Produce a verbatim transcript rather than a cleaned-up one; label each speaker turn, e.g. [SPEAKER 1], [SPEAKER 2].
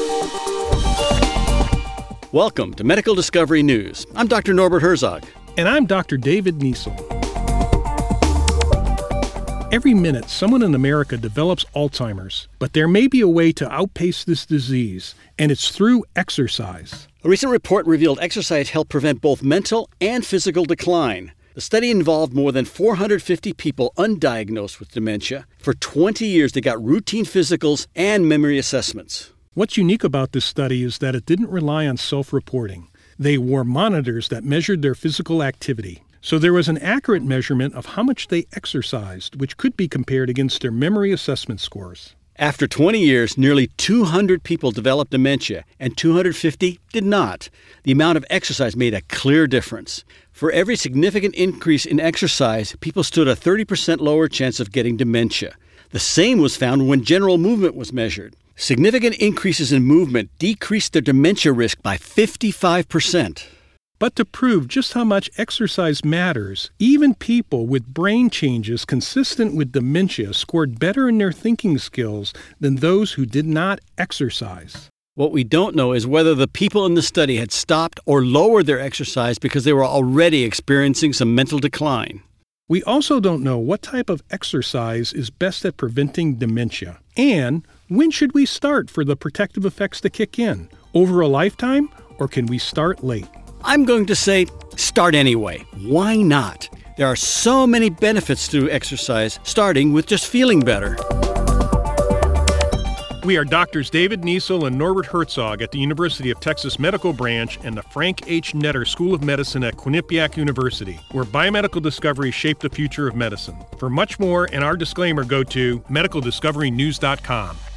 [SPEAKER 1] Welcome to Medical Discovery News. I'm Doctor Norbert Herzog.
[SPEAKER 2] And I'm Doctor David Niesel. Every minute, someone in America develops Alzheimer's, but there may be a way to outpace this disease, and it's through exercise.
[SPEAKER 1] A recent report revealed exercise helped prevent both mental and physical decline. The study involved more than four hundred fifty people undiagnosed with dementia. For twenty years, they got routine physicals and memory assessments.
[SPEAKER 2] What's unique about this study is that it didn't rely on self-reporting. They wore monitors that measured their physical activity. So there was an accurate measurement of how much they exercised, which could be compared against their memory assessment scores.
[SPEAKER 1] After twenty years, nearly two hundred people developed dementia, and two hundred fifty did not. The amount of exercise made a clear difference. For every significant increase in exercise, people stood a thirty percent lower chance of getting dementia. The same was found when general movement was measured. Significant increases in movement decreased their dementia risk by fifty-five percent.
[SPEAKER 2] But to prove just how much exercise matters, even people with brain changes consistent with dementia scored better in their thinking skills than those who did not exercise.
[SPEAKER 1] What we don't know is whether the people in the study had stopped or lowered their exercise because they were already experiencing some mental decline.
[SPEAKER 2] We also don't know what type of exercise is best at preventing dementia. And when should we start for the protective effects to kick in? Over a lifetime, or can we start late?
[SPEAKER 1] I'm going to say start anyway. Why not? There are so many benefits to exercise, starting with just feeling better.
[SPEAKER 2] We are Doctors David Niesel and Norbert Herzog at the University of Texas Medical Branch and the Frank H. Netter School of Medicine at Quinnipiac University, where biomedical discoveries shape the future of medicine. For much more and our disclaimer, go to medical discovery news dot com.